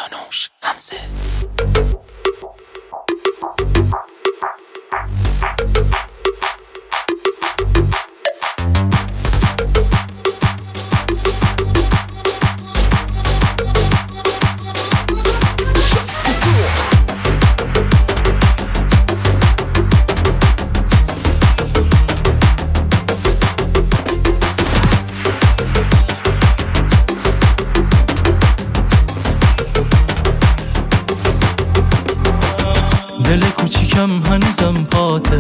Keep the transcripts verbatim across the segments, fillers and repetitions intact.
کیانوش همزه. دل کوچیکم هنوزم پاته،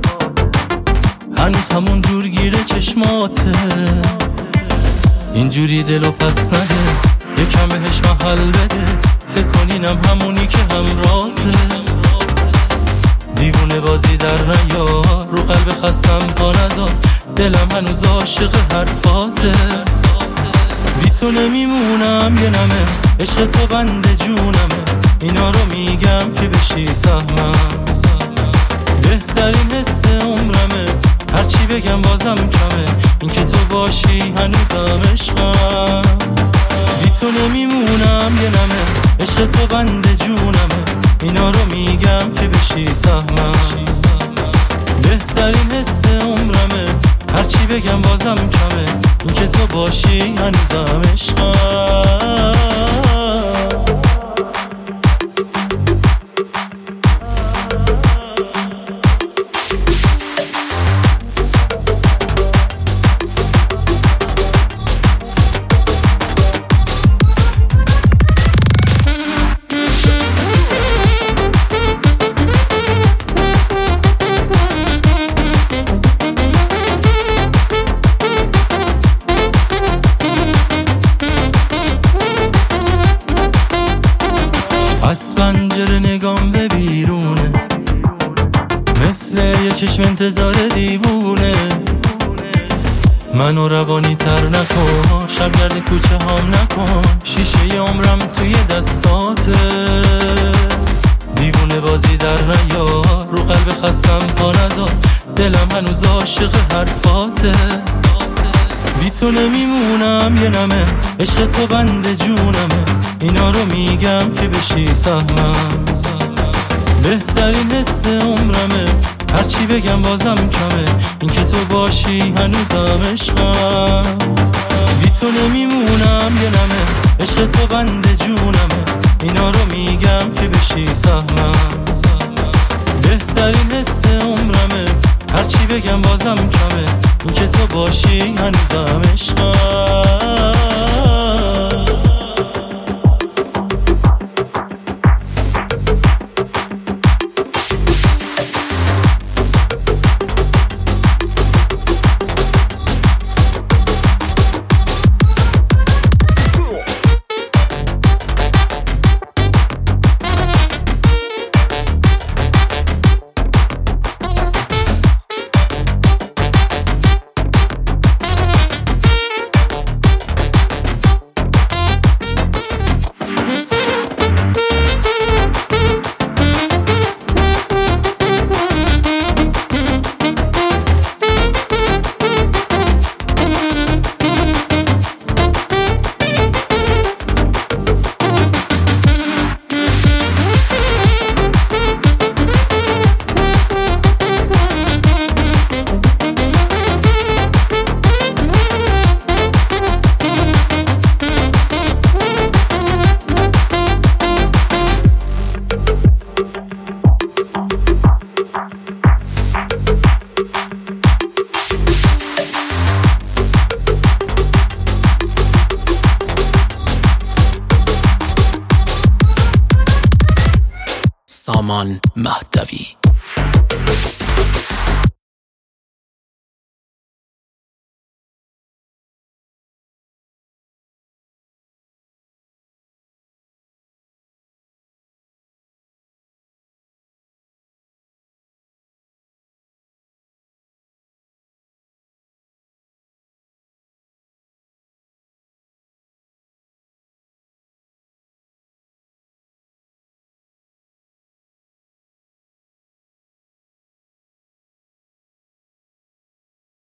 هنوز همون جور گیره چشماته. اینجوری دلو پس نده، یکم بهش محل بده، فکر کنینم همونی که همراته. دیوونه بازی در نیار، رو قلب خستم پا نذار، دلم هنوز عاشق حرفاته. بی تو نمیمونم یه نمه، عشق تو بند جونمه، اینا رو میگم که بشی سهمم. بهترین حس عمرمه، هرچی بگم بازم کمه، این که تو باشی هنوزم عشقم. بی تو نمیمونم یه نمه، عشق تو بند جونمه، اینا رو میگم که بشی سهمم. بهترین حس عمرمه، هرچی بگم بازم کمه، این که تو باشی هنوزم عشقم. از پنجره نگام به بیرونه، مثل یه چشم انتظار دیوونه. منو روانی تر نکن، شبگرد کوچه هم نکن، شیشه عمرم توی دستاته. دیوونه بازی در نیار، رو قلب خستم پا نذار، دلم هنوز عاشق حرفاته. بی تو نمیمونم یه نمه، عشق تو بند جونمه، اینا رو میگم که بشی سهمم. بهترین حس عمرمه، هرچی بگم بازم کمه، این که تو باشی هنوزم عشقم. بی تو نمیمونم یه نمه، عشق تو بند جونمه، اینا رو میگم که بشی سهمم. بهترین حس عمرمه، هرچی بگم بازم کمه، این که تو باشی هنوزم عشقم. سامان مهدوی.